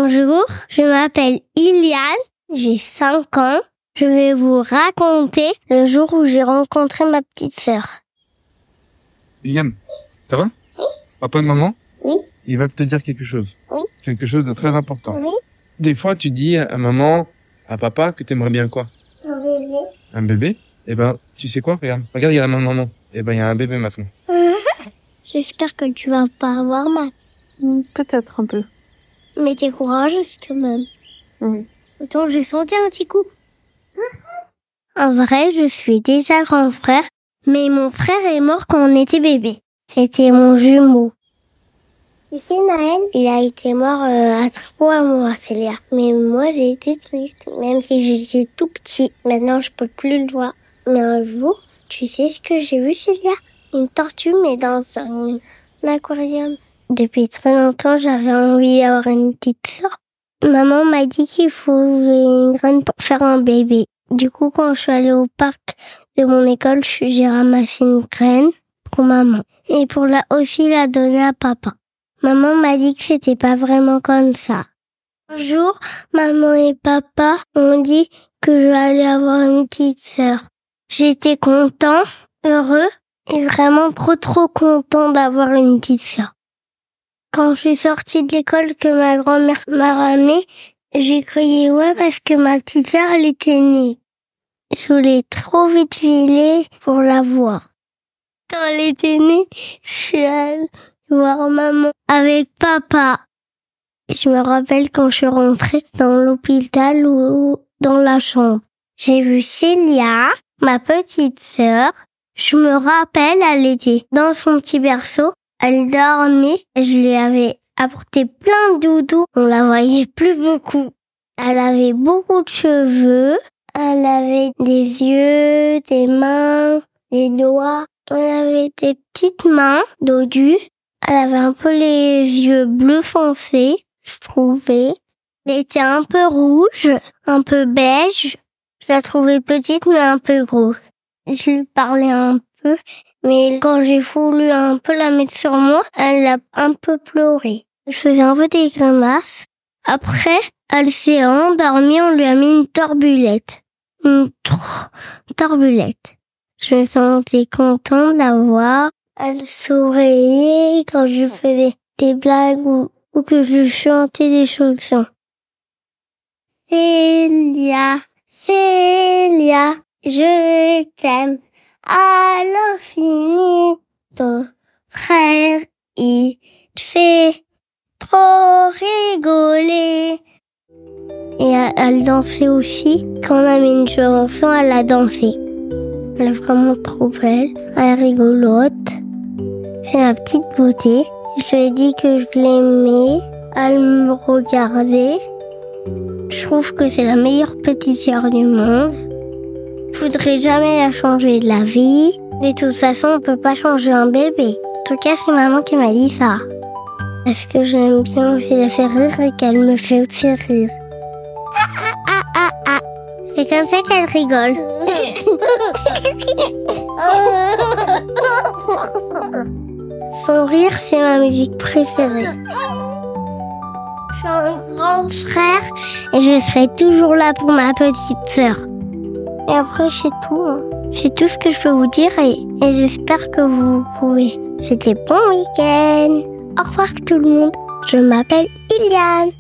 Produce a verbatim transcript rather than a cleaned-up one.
Bonjour, je m'appelle Iliane, j'ai cinq ans. Je vais vous raconter le jour où j'ai rencontré ma petite sœur. Iliane, ça va? Oui. Papa et maman? Oui. Ils veulent te dire quelque chose. Oui. Quelque chose de très important. Oui. Des fois, tu dis à maman, à papa, que t'aimerais bien quoi? Un bébé. Un bébé? Eh ben, tu sais quoi? Regarde, regarde, il y a la maman, maman. Eh ben, il y a un bébé maintenant. J'espère que tu vas pas avoir mal. Peut-être un peu. Mais t'es courageuse quand même. Oui. Autant j'ai senti un petit coup. En vrai, je suis déjà grand frère, mais mon frère est mort quand on était bébé. C'était mon jumeau. Tu sais, Naël, il a été mort euh, à trois mois, Célia. Mais moi, j'ai été triste, même si j'étais tout petit. Maintenant, je peux plus le voir. Mais un jour, tu sais ce que j'ai vu, Célia? Une tortue, mais dans un, un aquarium. Depuis très longtemps, j'avais envie d'avoir une petite sœur. Maman m'a dit qu'il faut une graine pour faire un bébé. Du coup, quand je suis allée au parc de mon école, j'ai ramassé une graine pour maman. Et pour la aussi la donner à papa. Maman m'a dit que c'était pas vraiment comme ça. Un jour, maman et papa ont dit que je allais avoir une petite sœur. J'étais content, heureux et vraiment trop trop content d'avoir une petite sœur. Quand je suis sortie de l'école que ma grand-mère m'a ramenée, j'ai crié ouais parce que ma petite sœur elle était née. Je voulais trop vite filer pour la voir. Quand elle était née, je suis allée voir maman avec papa. Je me rappelle quand je suis rentrée dans l'hôpital ou dans la chambre. J'ai vu Célia, ma petite sœur. Je me rappelle, elle était dans son petit berceau. Elle dormait. Je lui avais apporté plein de doudous. On la voyait plus beaucoup. Elle avait beaucoup de cheveux. Elle avait des yeux, des mains, des doigts. Elle avait des petites mains dodues. Elle avait un peu les yeux bleu foncé, je trouvais. Elle était un peu rouge, un peu beige. Je la trouvais petite mais un peu grosse. Je lui parlais un peu, mais quand j'ai voulu un peu la mettre sur moi, elle a un peu pleuré. Je faisais un peu des grimaces. Après, elle s'est endormie, on lui a mis une torbulette. Une tr- torbulette. Je me sentais contente de la voir. Elle souriait quand je faisais des blagues ou, ou que je chantais des chansons. Célia, Célia, je t'aime à l'infini. Ton frère, il te fait trop rigoler. Et elle, elle dansait aussi. Quand on a mis une chanson, elle a dansé. Elle est vraiment trop belle. Elle est rigolote. C'est ma petite beauté. Je lui ai dit que je l'aimais. Elle me regardait. Je trouve que c'est la meilleure petite sœur du monde. Je voudrais jamais la changer de la vie. De toute façon, on peut pas changer un bébé. En tout cas, c'est maman qui m'a dit ça. Parce que j'aime bien aussi la faire rire et qu'elle me fait aussi rire. Ah, ah, ah, ah. C'est comme ça qu'elle rigole. Son rire, c'est ma musique préférée. Je suis un grand frère et je serai toujours là pour ma petite sœur. Et après, c'est tout. Hein. C'est tout ce que je peux vous dire et, et j'espère que vous pouvez. C'était bon week-end. Au revoir tout le monde. Je m'appelle Iliane.